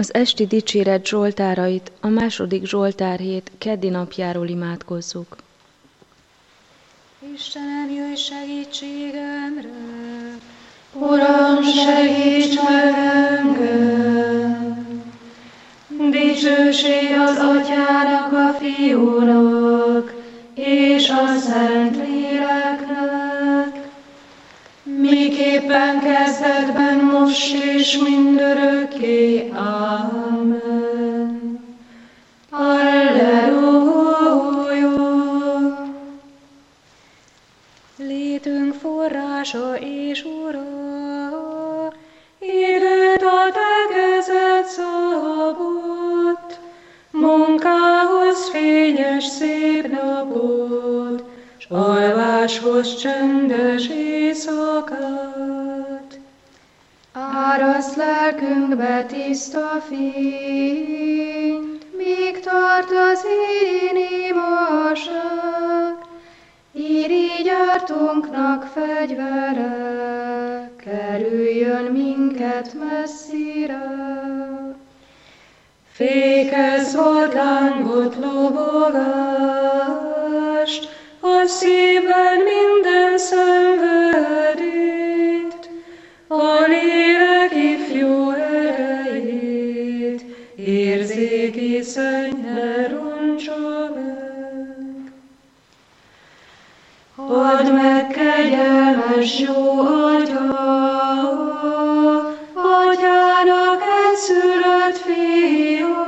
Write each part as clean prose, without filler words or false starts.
Az esti dicséret zsoltárait a második zsoltárhét keddi napjáról imádkozzuk. Istenem, jöjj segítségemre! Uram, segíts meg engem! Dicsőség az Atyának, a Fiúnak és a Szentléleknek, miképpen kezdetben, most és mindörökké. Ámen. Alleluja! Létünk forrása és Ura, időt a te kezed szabott, munkához fényes szép napot, s alváshoz csendes éjszakát. Áraszt lelkünkbe tiszta fényt, míg tart az én imaság. Irigy ártunknak fegyvere, kerüljön minket messzire. Fékez vadlángot, lobogást, a szívben minden szenvedélyt, a lélek ifjú erejét, érzéki szenny ne roncsa meg. Add meg kegyelmes jó Atya, Atyának egyszülött Fia,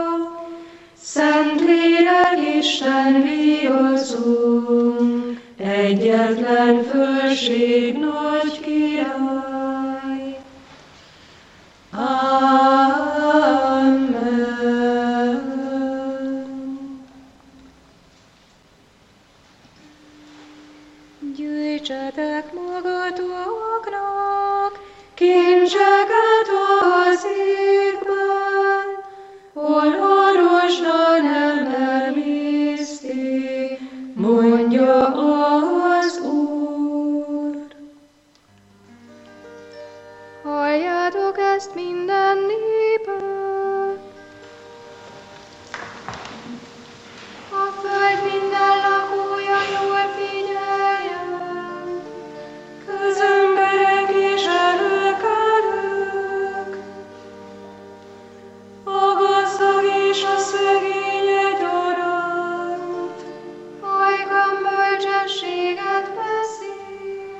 Szentlélek Isten viaszunk, egyetlen fölség nagy király. Amen. Gyűjtsetek magatoknak Kincseket az égben, hol a rozsda nem emészti, mondja az Úr. Halljátok ezt minden népek! A föld minden lakója jól figyeljen, közemberek és előkelők, a gazdag és a szegény egyaránt. Ajkam bölcsességet beszél,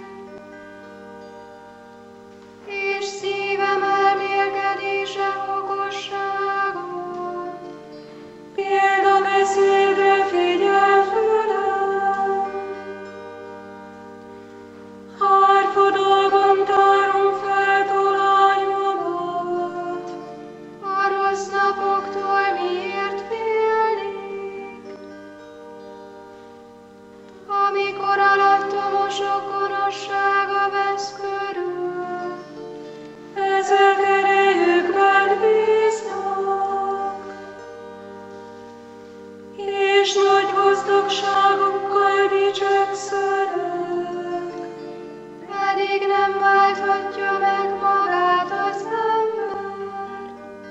és szívem elmélkedése okosságot. Példabeszédre figyel fülem, hárfadalban tárom fel tolányomat. A rossz napoktól miért félnék, amikor alattomosok gonoszsága vesz körül? Ezek erejükben bíznak, és nagy gazdagságukkal dicsekszenek. Pedig nem válthatja meg magát az ember.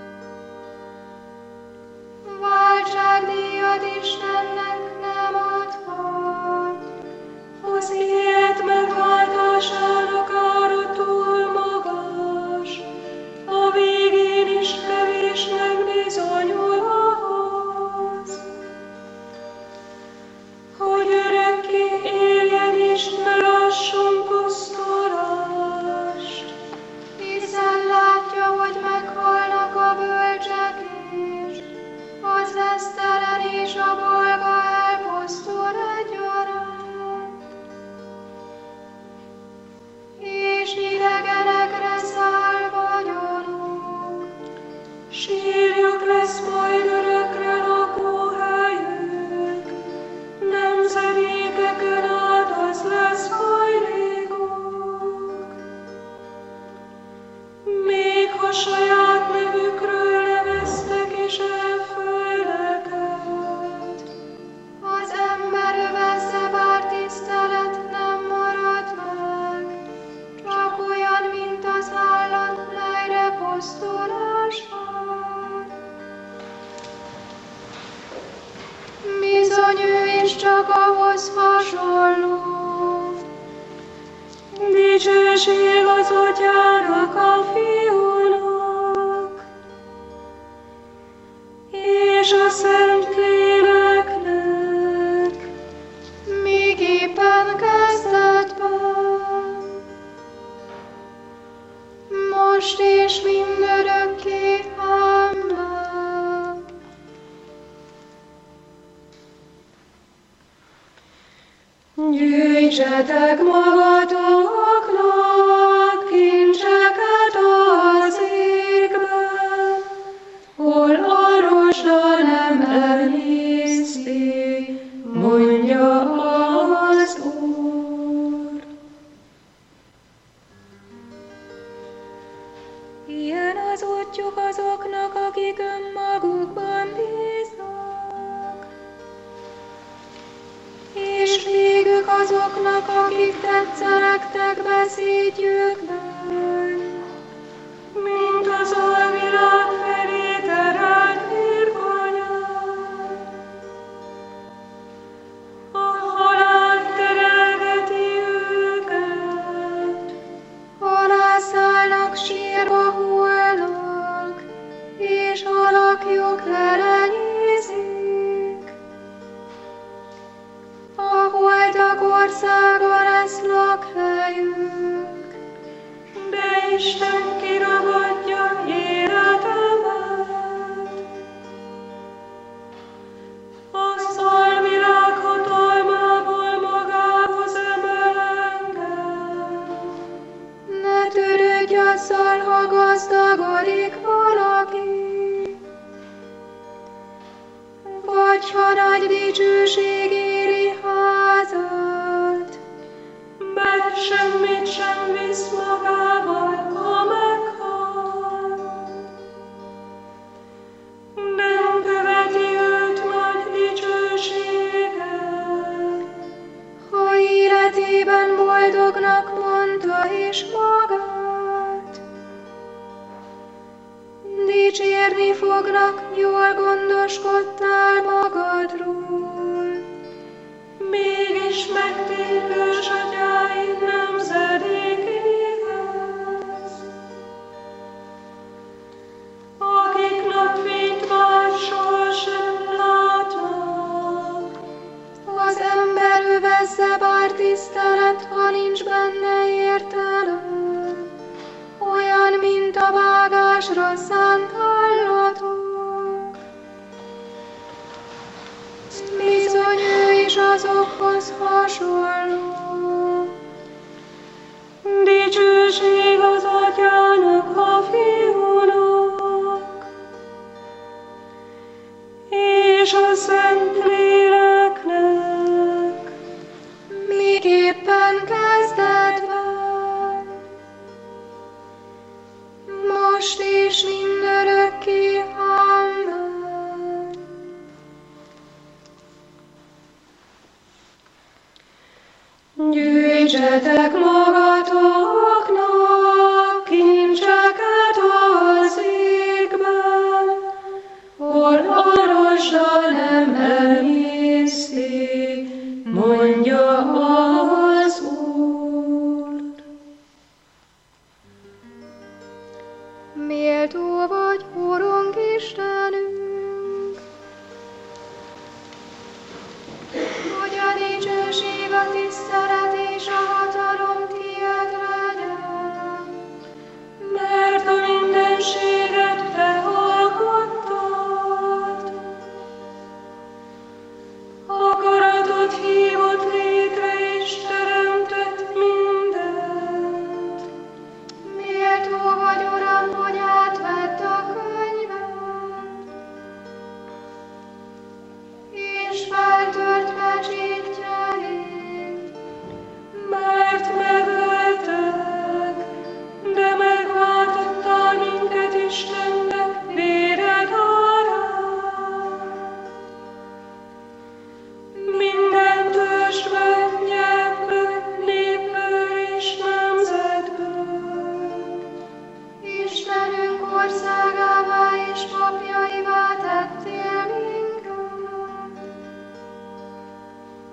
Váltságdíjat Istennek nem adhat, az élet megváltásának ára túl magas, a végén is kevésnek bizonyul ahhoz, hogy örökké éljen és ne lásson pusztulást. Hiszen látja, hogy meghalnak a bölcsek is, az esztelen és a bolga elpusztul egyaránt. És idegenekre száll vagyonuk, sírjuk lesz majd örökre lakóhelyük, nemzedékeken át az lesz hajlékuk. Még ha saját nevükről neveztek is el földeket, az ember övezze, bár tisztelet nem marad meg, csak olyan, mint az állat, melyre pusztulás van. csak ahhoz hasonló. Dicsőség az Atyának, a Fiúnak, és a Szentléleknek, Miképpen kezdetben, most és mindörökké. Amen. Gyűjtsetek magatoknak kincseket az égben, hol a rozsda nem emészti, mondja az Úr. Ilyen az útjuk azoknak, akik önmagukban bíznak, És végük azoknak, akik tetszelegtek beszédjükben, Mint az alvilág felé terelt birkonyán, a halál terelgeti őket, alászállnak, sírva hullnak, és alakjuk elenyészik. A holtak országa lesz lakhelyük, de Isten kiragadja életemet. Az alvilág hatalmából magához emel engem. ne törődj azzal, ha gazdagodik valaki, vagy ha nagy dicsőség éri házat. Mert semmit sem visz magával, ha meghal. Nem követi őt nagy dicsősége, Ha életében boldognak mondta is magát, dicsérni fognak, jól gondoskodtál magadról. mégis megtér ősatyáid nemzedékéhez, akik napfényt már sohasem látnak. Az ember övezze bár tisztelet, ha nincs benne értelem, olyan, mint a vágásra szánt állatok. Bizony ő is azokhoz hasonló. Dicsőség az Atyának, a Fiúnak, és a Szentléleknek, Miképpen kezdetben, most és mindörökké. Amen. Gyűjtsetek magatoknak kincseket az égben, hol a rozsda nem emészti, mondja az Úr. Méltó vagy, Urunk Istenünk, hogy a dicsőség, a tisztelet és a hatalom tiéd legyen. Mert a mindenséget te alkottad, akaratod hívott létre és teremtett mindent. Méltó vagy, Uram, hogy átvedd a könyvet, és feltört pecsétjeit. Mert megöltek, de megváltottál minket Istennek véred árán. Minden törzsből, nyelvből, népből és nemzetből. Istenünk országává és papjaivá tettél minket.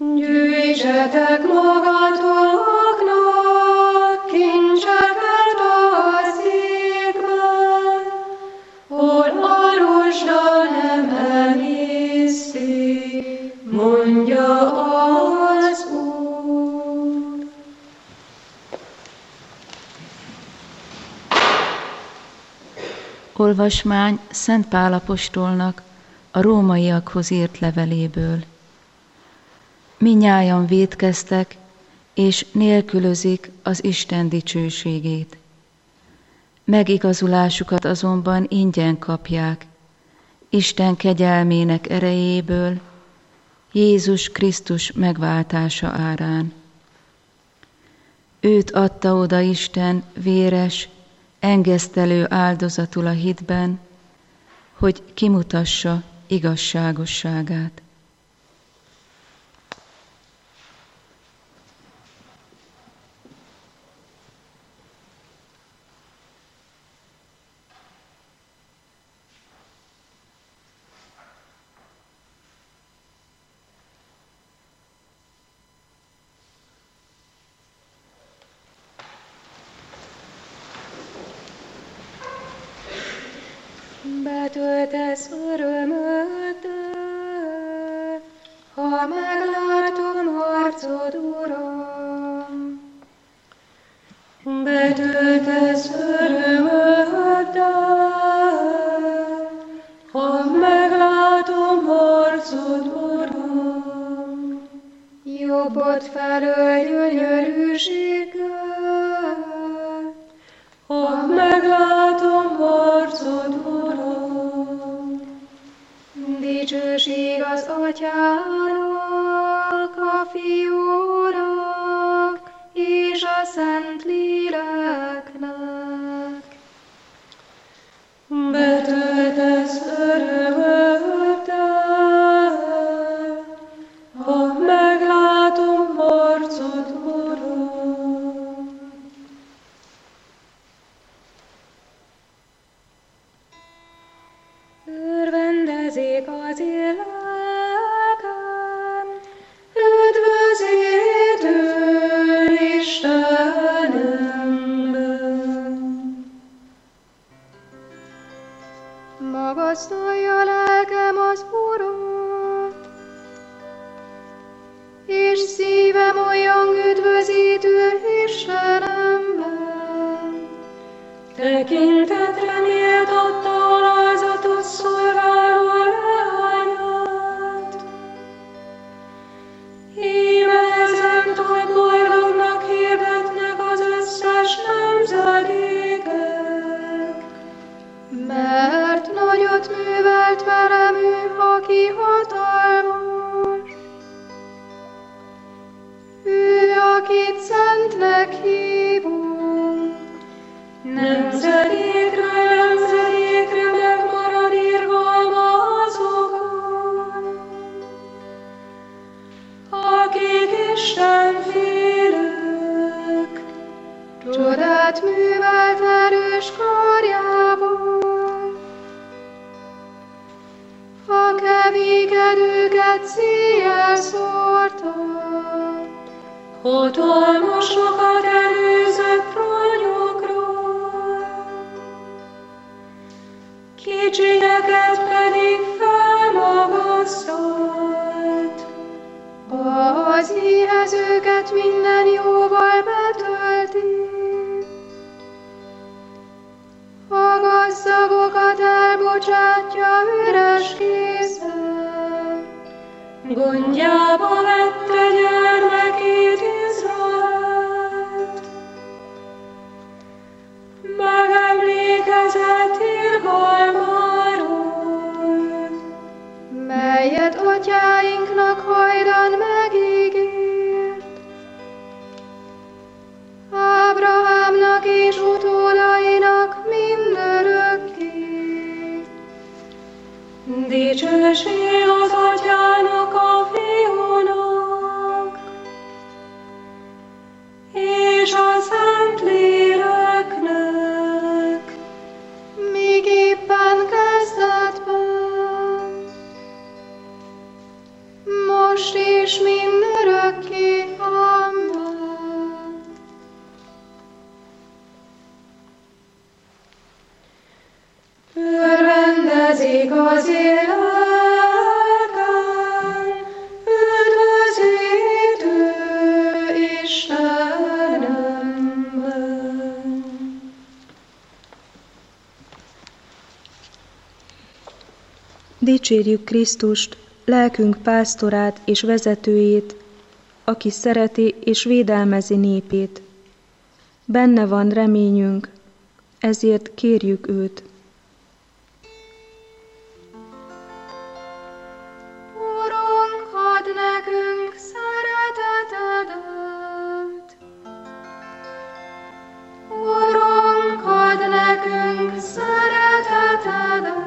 Gyűjtsetek magatoknak kincseket az égben, hol a rozsda nem emészti, mondja az Úr. Olvasmány Szent Pál apostolnak a rómaiakhoz írt leveléből. Mindnyájan vétkeztek, és nélkülözik az Isten dicsőségét. Megigazulásukat azonban ingyen kapják, Isten kegyelmének erejéből, Jézus Krisztus megváltása árán. Őt adta oda Isten véres, engesztelő áldozatul a hitben, hogy kimutassa igazságosságát. Betöltesz örömöddel, ha meglátom arcod, Uram. Betöltesz örömöddel, ha meglátom arcod, Uram. Jobbod felől gyönyörűséggel, ha meglátom arcod, Uram. Dicsőség az Atyának, a Fiúnak és a Szent Léleknek. Betöltesz örömöddel, ha meglátom arcod, Uram. Örvendezik az éleken, Üdvözítő Istenemben. Magasztalja lelkem az Urat, és szívem olyan üdvözítő Istenemben. Tekintetre méltatta alázatos szolgáló leányát. Íme ezentúl boldognak hirdetnek az összes nemzedékek. Mert nagyot művelt velem ő, aki hatalmas. Ő, akit szentnek hívunk. Nemzedékről nemzedékre megmarad irgalma azokon, akik istenfélők. Csodát művelt erős karjával. A keménykedőket széjjel szórta. Hatalmasokat előzött rongyokról, kicsinyeket pedig felmagasztalt. Az éhezőket minden jóval betölti. A gazdagokat elbocsátja üres kézzel. Gondjába vette gyermekét Izraelt. Megemlékezett irgalmáról, melyet atyáinknak hajdan megígért. Ábrahámnak és utódainak mindörökké. dicsőség az Atyának, a Fiúnak, és a Szent Léleknek, Míg éppen kezdetben, most most és mindörökké. Amen. Örvendezik az éleken, üdvözítő Istenemben. Dicsérjük Krisztust, lelkünk pásztorát és vezetőjét, aki szereti és védelmezi népét. Benne van reményünk, ezért kérjük őt. Urunk, add nekünk szeretetedet. Urunk, add nekünk szeretetedet.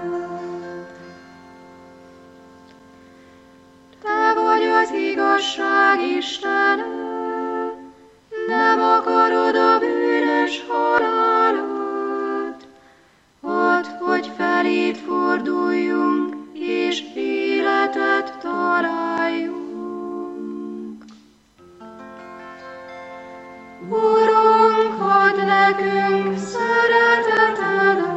Te vagy az igazság Istene, nem akarod a bűnös halálot. Add, hogy feléd forduljunk, és életet találjunk. Urunk, add nekünk szeretetedet.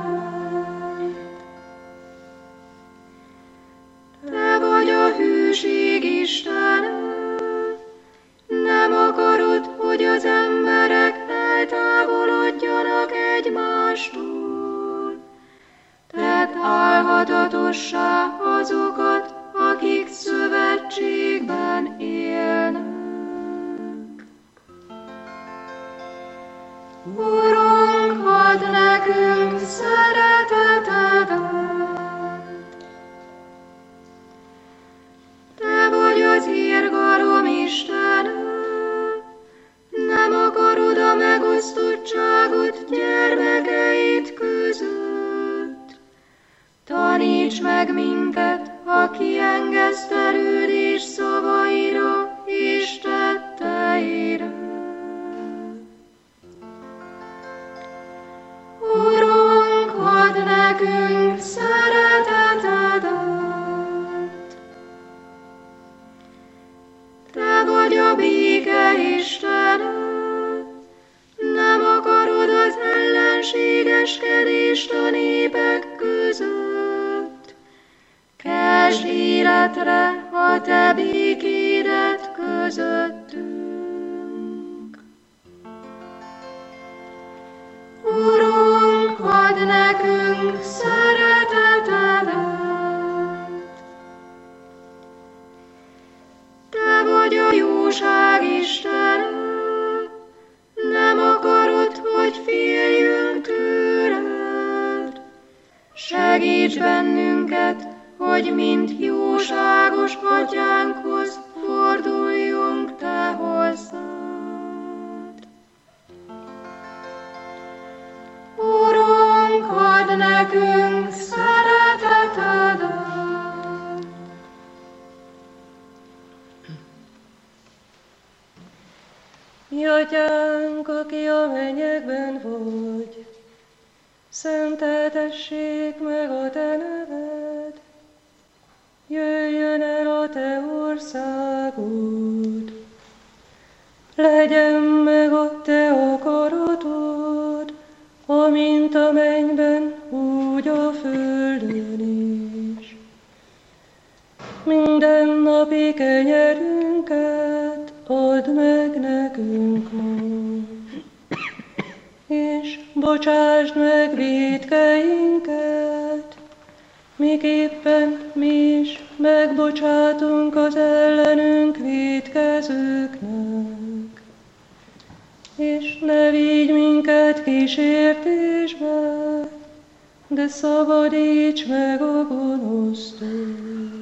Te vagy a hűség Istene, nem akarod, hogy az emberek eltávolodjanak egymástól. Tedd álhatatossá azokat, akik szövetségben élnek. Urunk, add nekünk szeretetedet. Te vagy az irgalom Istene, nem akarod a megosztottságot gyermekeid között. Taníts meg minket a kiengesztelődés szavaira és tetteire. Urunk, add nekünk szeretetedet. Te vagy a béke Istene, nem akarod az ellenségeskedést a népek között. Keltsd életre a te békédet közöttünk. Urunk, add nekünk szeretetedet. Te vagy a jóság Istene, nem akarod, hogy féljünk tőled. Segíts bennünket, hogy mint jóságos atyánkhoz forduljunk te hozzád. Urunk, add nekünk szeretetedet. Mi atyánk, aki a mennyekben vagy, szenteltessék meg a te neved, jöjjön el a te országod, legyen meg a te akaratod, amint a mennyben, úgy a földön is. Mindennapi kenyerünket add meg nekünk ma, és bocsásd meg vétkeinket, miképpen mi is megbocsátunk az ellenünk vétkezőknek. És ne vigy minket kísértésbe, de szabadíts meg a gonosztól.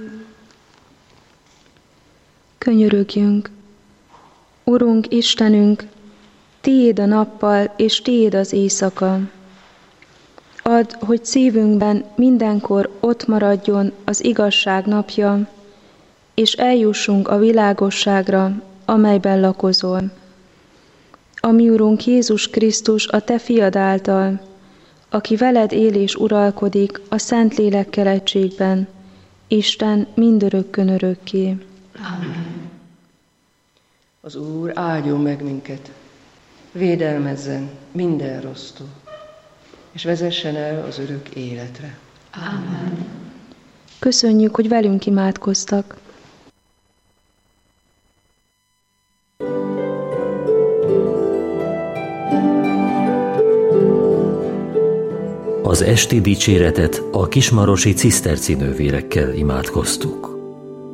Könyörögjünk! Urunk Istenünk, Tiéd a nappal, és Tiéd az éjszaka. Add, hogy szívünkben mindenkor ott maradjon az igazság napja, és eljussunk a világosságra, amelyben lakozol. A mi Urunk Jézus Krisztus a Te fiad által, aki veled él és uralkodik a Szentlélekkel egységben, Isten mindörökkön örökké. Amen. Az Úr áldjon meg minket, védelmezzen minden rossztól, és vezessen el az örök életre. Amen. Köszönjük, hogy velünk imádkoztak. Az esti dicséretet a kismarosi ciszterci nővérekkel imádkoztuk.